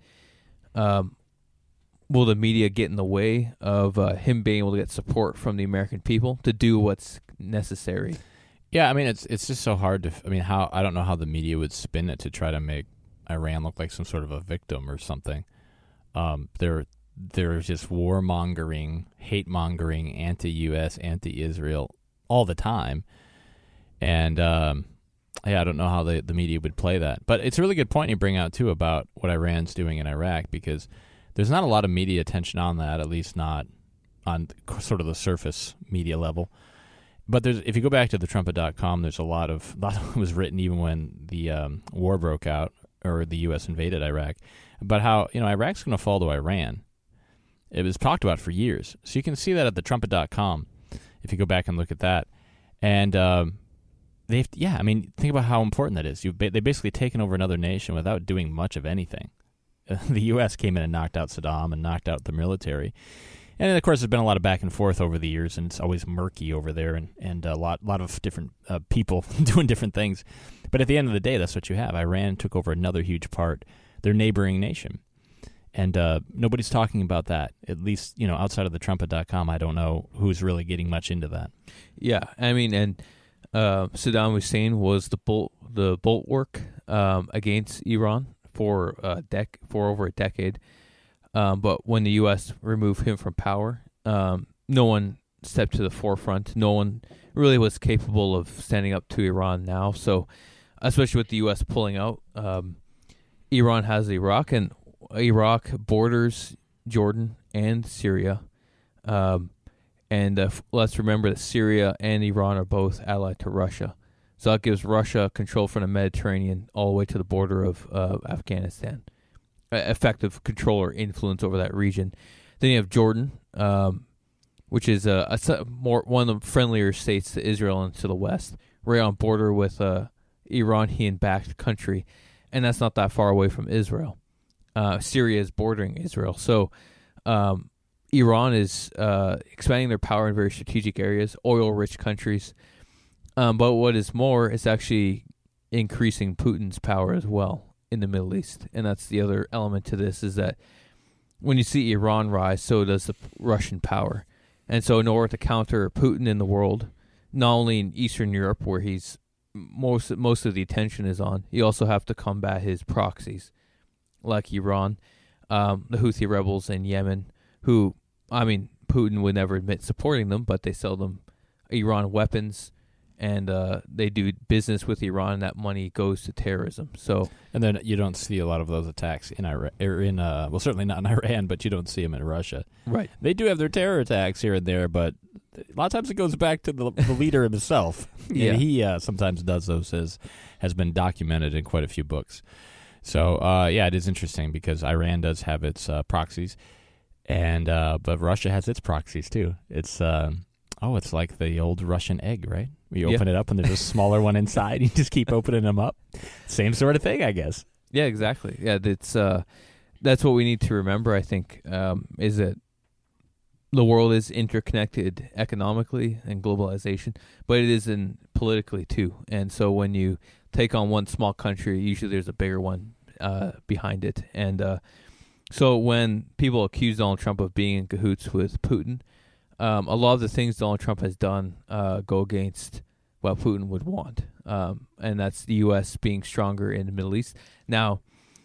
S4: will the media get in the way of him being able to get support from the American people to do what's necessary?
S2: Yeah, it's just so hard to. I don't know how the media would spin it to try to make Iran look like some sort of a victim or something. They're just warmongering, hate-mongering, anti-U.S., anti-Israel all the time. And I don't know how the media would play that. But it's a really good point you bring out, too, about what Iran's doing in Iraq, because there's not a lot of media attention on that, at least not on sort of the surface media level. But if you go back to thetrumpet.com, there's a lot of it was written even when the war broke out or the U.S. invaded Iraq, about how Iraq's going to fall to Iran. It was talked about for years. So you can see that at thetrumpet.com if you go back and look at that. And think about how important that is. They've basically taken over another nation without doing much of anything. The U.S. came in and knocked out Saddam and knocked out the military. And, of course, there's been a lot of back and forth over the years, and it's always murky over there and a lot of different people doing different things. But at the end of the day, that's what you have. Iran took over another huge part, their neighboring nation. And nobody's talking about that. At least, outside of thetrumpet.com, I don't know who's really getting much into that.
S4: Yeah, and Saddam Hussein was the bulwark against Iran for over a decade. But when the U.S. removed him from power, no one stepped to the forefront. No one really was capable of standing up to Iran now. So, especially with the U.S. pulling out, Iran has Iraq, and Iraq borders Jordan and Syria. And let's remember that Syria and Iran are both allied to Russia. So that gives Russia control from the Mediterranean all the way to the border of Afghanistan, effective control or influence over that region. Then you have Jordan, which is one of the friendlier states to Israel and to the west, right on border with Iranian-backed country, and that's not that far away from Israel. Syria is bordering Israel, so Iran is expanding their power in very strategic areas, oil-rich countries. But what is more, it's actually increasing Putin's power as well in the Middle East, and that's the other element to this, is that when you see Iran rise, so does the Russian power. And so in order to counter Putin in the world, not only in Eastern Europe, where he's most of the attention is on, you also have to combat his proxies, like Iran, the Houthi rebels in Yemen, who, I mean, Putin would never admit supporting them, but they sell them Iran weapons, and they do business with Iran, and that money goes to terrorism. So, and
S2: then you don't see a lot of those attacks in Iran, well, certainly not in Iran, but you don't see them in Russia.
S4: Right.
S2: They do have their terror attacks here and there, but a lot of times it goes back to the leader himself.
S4: Yeah.
S2: And he sometimes does those, as has been documented in quite a few books. So, it is interesting because Iran does have its proxies, and but Russia has its proxies too. It's it's like the old Russian egg, right? You open it up and there's a smaller one inside. You just keep opening them up. Same sort of thing, I guess.
S4: Yeah, exactly. Yeah, that's what we need to remember, I think, is that the world is interconnected economically and globalization, but it is politically too. And so when you take on one small country, usually there's a bigger one behind it. And so when people accuse Donald Trump of being in cahoots with Putin, a lot of the things Donald Trump has done go against what Putin would want, and that's the U.S. being stronger in the Middle East. Now,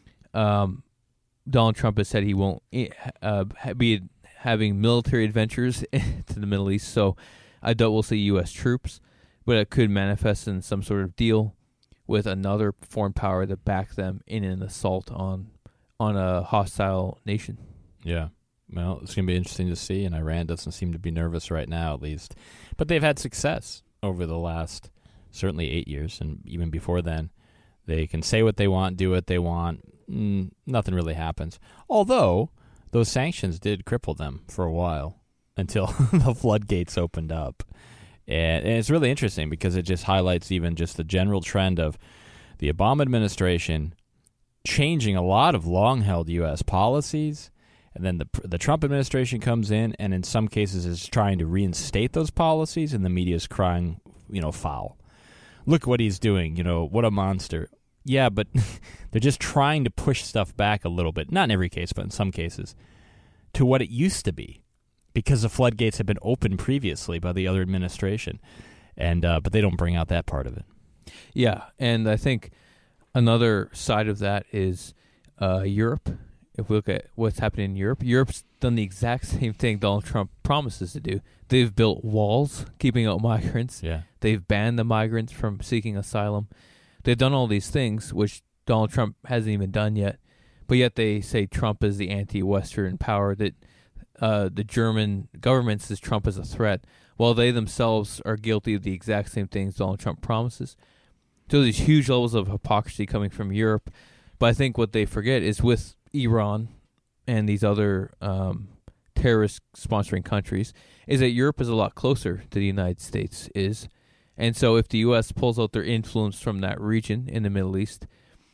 S4: Donald Trump has said he won't be having military adventures to the Middle East, so I doubt we'll see U.S. troops, but it could manifest in some sort of deal with another foreign power to back them in an assault on a hostile nation.
S2: Yeah. Well, it's going to be interesting to see, and Iran doesn't seem to be nervous right now, at least. But they've had success over the last, certainly 8 years, and even before then. They can say what they want, do what they want. Nothing really happens. Although, those sanctions did cripple them for a while until the floodgates opened up. And it's really interesting because it just highlights even just the general trend of the Obama administration changing a lot of long-held U.S. policies. And then the Trump administration comes in and in some cases is trying to reinstate those policies, and the media is crying, foul. Look what he's doing, what a monster. Yeah, but they're just trying to push stuff back a little bit, not in every case, but in some cases, to what it used to be, because the floodgates had been opened previously by the other administration. And but they don't bring out that part of it.
S4: Yeah, and I think another side of that is Europe. If we look at what's happening in Europe, Europe's done the exact same thing Donald Trump promises to do. They've built walls, keeping out migrants.
S2: Yeah.
S4: They've banned the migrants from seeking asylum. They've done all these things, which Donald Trump hasn't even done yet. But yet they say Trump is the anti-Western power, that the German government says Trump is a threat, while they themselves are guilty of the exact same things Donald Trump promises. So these huge levels of hypocrisy coming from Europe. But I think what they forget is with Iran and these other terrorist-sponsoring countries, is that Europe is a lot closer to the United States is. And so if the U.S. pulls out their influence from that region in the Middle East,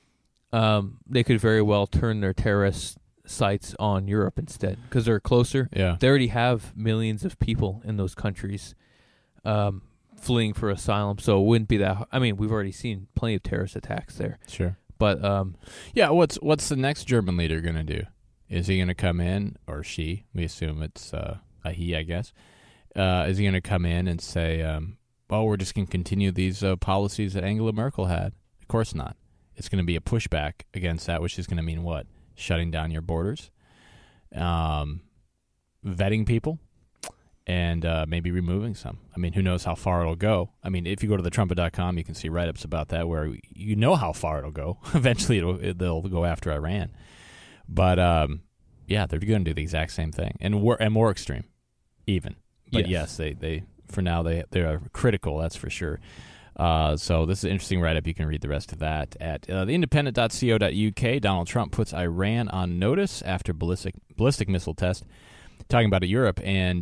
S4: they could very well turn their terrorist sights on Europe instead, because they're closer.
S2: Yeah.
S4: They already have millions of people in those countries fleeing for asylum, so it wouldn't be that. I mean, we've already seen plenty of terrorist attacks there.
S2: Sure.
S4: But
S2: what's the next German leader going to do? Is he going to come in, or she? We assume it's a he, I guess. Is he going to come in and say, we're just going to continue these policies that Angela Merkel had? Of course not. It's going to be a pushback against that, which is going to mean what? Shutting down your borders, vetting people, and maybe removing some. I mean, who knows how far it'll go. I mean, if you go to thetrumpet.com, you can see write-ups about that where you know how far it'll go. Eventually, they'll go after Iran. But, they're going to do the exact same thing, and more extreme, even. But yes, they for now, they are critical, that's for sure. So this is an interesting write-up. You can read the rest of that at theindependent.co.uk. Donald Trump puts Iran on notice after ballistic missile test. Talking about Europe and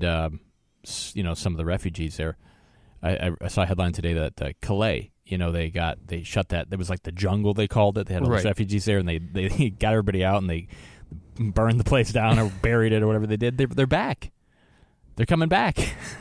S2: some of the refugees there. I saw a headline today that Calais, they shut that. There was like the jungle, they called it. They had all those refugees there, and they got everybody out, and they burned the place down or buried it or whatever they did. They're back. They're coming back.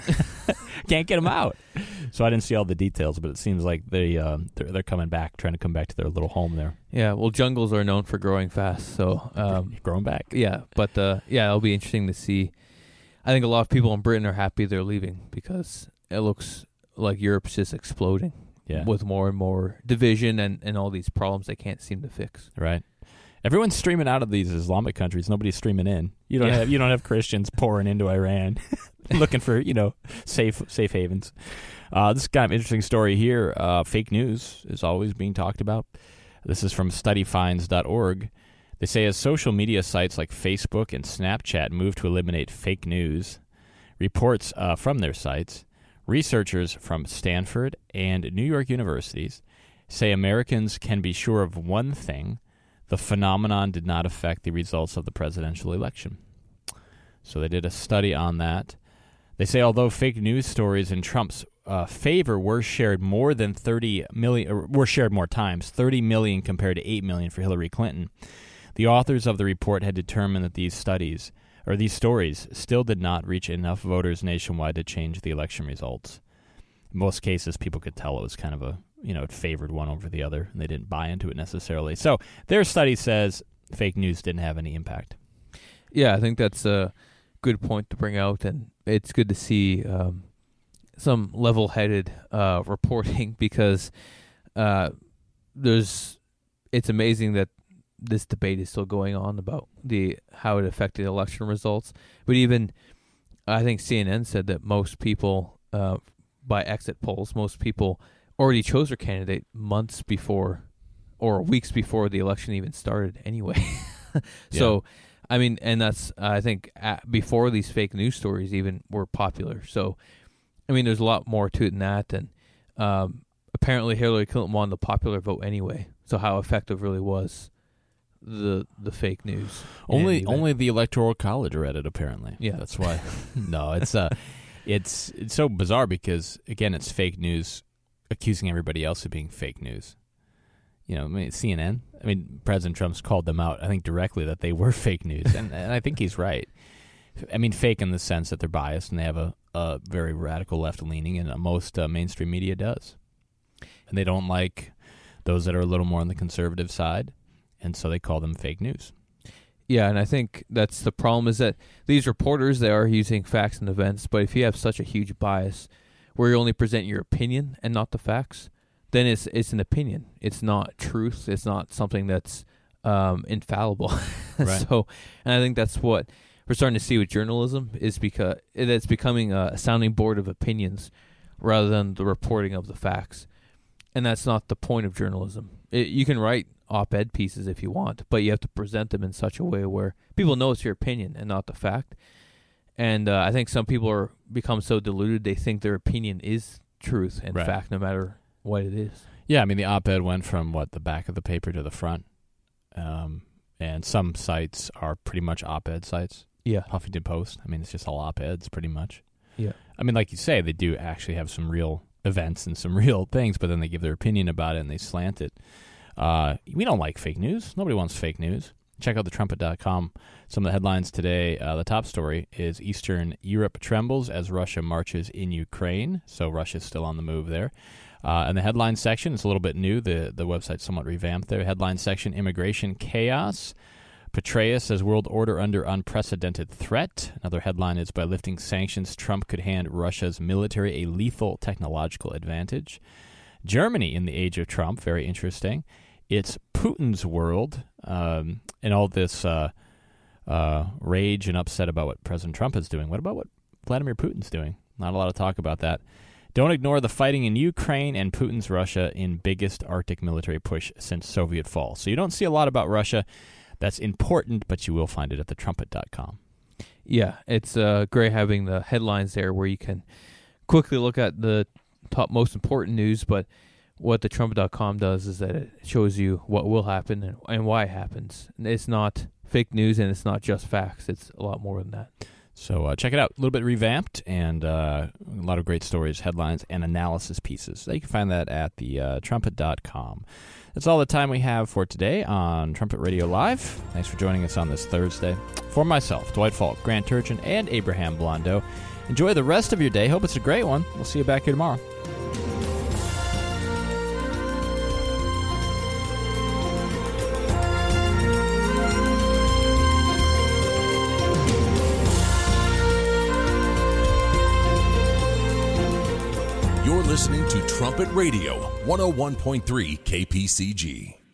S2: Can't get them out. So I didn't see all the details, but it seems like they're coming back, trying to come back to their little home there.
S4: Yeah, well, jungles are known for growing fast, so
S2: growing back.
S4: Yeah, but it'll be interesting to see. I think a lot of people in Britain are happy they're leaving because it looks like Europe's just exploding with more and more division and all these problems they can't seem to fix.
S2: Right. Everyone's streaming out of these Islamic countries. Nobody's streaming in. You don't have Christians pouring into Iran, looking for safe havens. This is kind of an interesting story here. Fake news is always being talked about. This is from studyfinds.org. They say as social media sites like Facebook and Snapchat move to eliminate fake news, reports from their sites, researchers from Stanford and New York universities say Americans can be sure of one thing: the phenomenon did not affect the results of the presidential election. So they did a study on that. They say although fake news stories in Trump's favor were shared more than 30 million, or were shared more times, 30 million compared to 8 million for Hillary Clinton, the authors of the report had determined that these stories still did not reach enough voters nationwide to change the election results. In most cases, people could tell it was kind of it favored one over the other, and they didn't buy into it necessarily. So their study says fake news didn't have any impact.
S4: Yeah, I think that's a good point to bring out, and it's good to see some level-headed reporting because it's amazing that this debate is still going on about how it affected election results. But even I think CNN said that most people, by exit polls, most people already chose their candidate months before or weeks before the election even started anyway. So, I mean, and that's, I think, before these fake news stories even were popular. So, I mean, there's a lot more to it than that. And apparently Hillary Clinton won the popular vote anyway. So how effective really was the fake news?
S2: Only the Electoral College read it, apparently.
S4: Yeah.
S2: That's why. No, it's so bizarre because, again, it's fake news accusing everybody else of being fake news. CNN. President Trump's called them out, I think, directly that they were fake news, and I think he's right. Fake in the sense that they're biased and they have a very radical left-leaning, and most mainstream media does. And they don't like those that are a little more on the conservative side, and so they call them fake news.
S4: Yeah, and I think that's the problem is that these reporters, they are using facts and events, but if you have such a huge bias where you only present your opinion and not the facts, then it's an opinion. It's not truth. It's not something that's infallible.
S2: Right.
S4: So, and I think that's what we're starting to see with journalism is because it's becoming a sounding board of opinions rather than the reporting of the facts. And that's not the point of journalism. You can write op-ed pieces if you want, but you have to present them in such a way where people know it's your opinion and not the fact. And I think some people are become so deluded they think their opinion is truth and fact, no matter what it is.
S2: Yeah, the op-ed went from the back of the paper to the front, and some sites are pretty much op-ed sites.
S4: Yeah,
S2: Huffington Post. It's just all op-eds pretty much.
S4: Yeah,
S2: like you say, they do actually have some real events and some real things, but then they give their opinion about it and they slant it. We don't like fake news. Nobody wants fake news. Check out thetrumpet.com. Some of the headlines today. The top story is Eastern Europe trembles as Russia marches in Ukraine. So Russia's still on the move there. And the headline section, it's a little bit new. The website's somewhat revamped there. Headline section, immigration chaos. Petraeus says world order under unprecedented threat. Another headline is by lifting sanctions, Trump could hand Russia's military a lethal technological advantage. Germany in the age of Trump, very interesting. It's Putin's world, and all this rage and upset about what President Trump is doing. What about what Vladimir Putin's doing? Not a lot of talk about that. Don't ignore the fighting in Ukraine and Putin's Russia in biggest Arctic military push since Soviet fall. So you don't see a lot about Russia. That's important, but you will find it at thetrumpet.com.
S4: Yeah, it's great having the headlines there where you can quickly look at the top most important news, but what the Trumpet.com does is that it shows you what will happen and why it happens. It's not fake news, and it's not just facts. It's a lot more than that.
S2: So check it out. A little bit revamped, and a lot of great stories, headlines, and analysis pieces. So you can find that at the Trumpet.com. That's all the time we have for today on Trumpet Radio Live. Thanks for joining us on this Thursday. For myself, Dwight Falk, Grant Turchin, and Abraham Blondo, enjoy the rest of your day. Hope it's a great one. We'll see you back here tomorrow.
S1: You're listening to Trumpet Radio, 101.3 KPCG.